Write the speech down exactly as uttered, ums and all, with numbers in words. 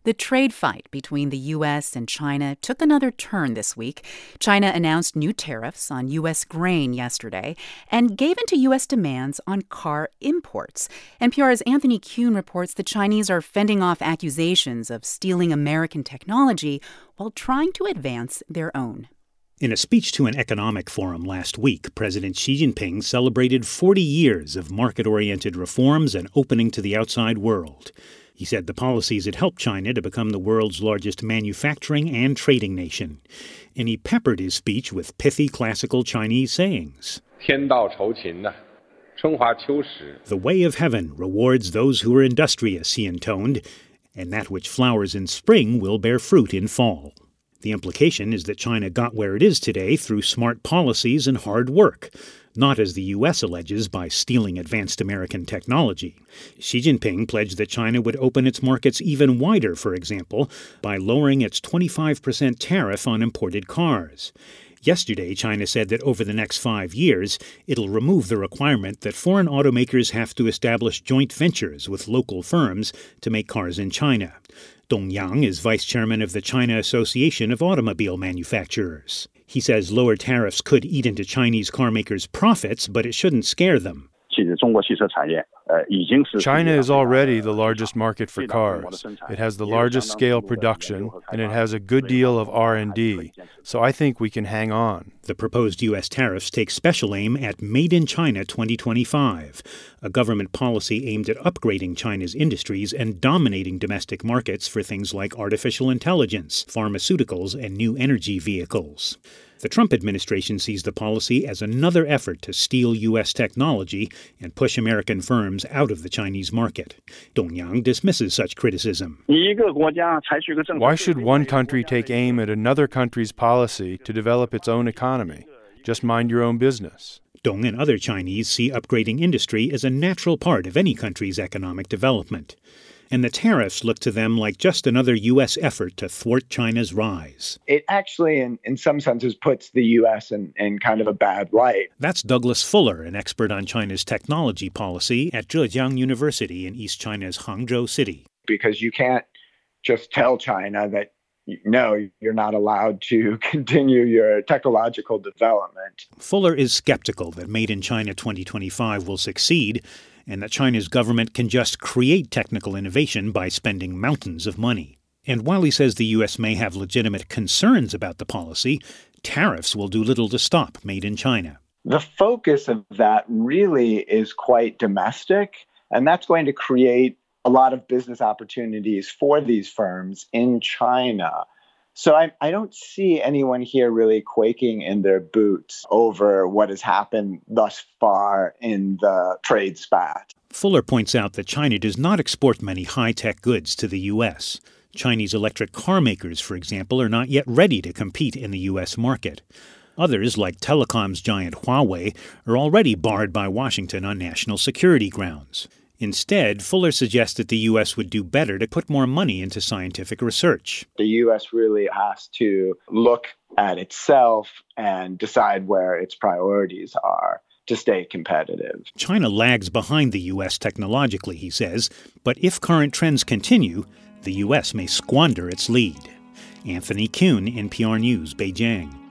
The trade fight between the U S and China took another turn this week. China announced new tariffs on U S grain yesterday and gave in to U S demands on car imports. N P R's Anthony Kuhn reports the Chinese are fending off accusations of stealing American technology while trying to advance their own. In a speech to an economic forum last week, President Xi Jinping celebrated forty years of market-oriented reforms and opening to the outside world. He said the policies had helped China to become the world's largest manufacturing and trading nation. And he peppered his speech with pithy classical Chinese sayings. The way of heaven rewards those who are industrious, he intoned, and that which flowers in spring will bear fruit in fall. The implication is that China got where it is today through smart policies and hard work, not, as the U S alleges, by stealing advanced American technology. Xi Jinping pledged that China would open its markets even wider, for example, by lowering its twenty-five percent tariff on imported cars. Yesterday, China said that over the next five years, it'll remove the requirement that foreign automakers have to establish joint ventures with local firms to make cars in China. Dong Yang is vice chairman of the China Association of Automobile Manufacturers. He says lower tariffs could eat into Chinese carmakers' profits, but it shouldn't scare them. China is already the largest market for cars. It has the largest scale production, and it has a good deal of R and D, so I think we can hang on. The proposed U S tariffs take special aim at Made in China twenty twenty-five, a government policy aimed at upgrading China's industries and dominating domestic markets for things like artificial intelligence, pharmaceuticals, and new energy vehicles. The Trump administration sees the policy as another effort to steal U S technology and push American firms out of the Chinese market. Dong Yang dismisses such criticism. Why should one country take aim at another country's policy to develop its own economy? Just mind your own business. Dong and other Chinese see upgrading industry as a natural part of any country's economic development. And the tariffs look to them like just another U S effort to thwart China's rise. It actually, in, in some senses, puts the U S in, in kind of a bad light. That's Douglas Fuller, an expert on China's technology policy at Zhejiang University in East China's Hangzhou city. Because you can't just tell China that, no, you're not allowed to continue your technological development. Fuller is skeptical that Made in China twenty twenty-five will succeed, and that China's government can just create technical innovation by spending mountains of money. And while he says the U S may have legitimate concerns about the policy, tariffs will do little to stop Made in China. The focus of that really is quite domestic, and that's going to create a lot of business opportunities for these firms in China. So I, I don't see anyone here really quaking in their boots over what has happened thus far in the trade spat. Fuller points out that China does not export many high-tech goods to the U S. Chinese electric car makers, for example, are not yet ready to compete in the U S market. Others, like telecoms giant Huawei, are already barred by Washington on national security grounds. Instead, Fuller suggests that the U S would do better to put more money into scientific research. The U S really has to look at itself and decide where its priorities are to stay competitive. China lags behind the U S technologically, he says, but if current trends continue, the U S may squander its lead. Anthony Kuhn, N P R News, Beijing.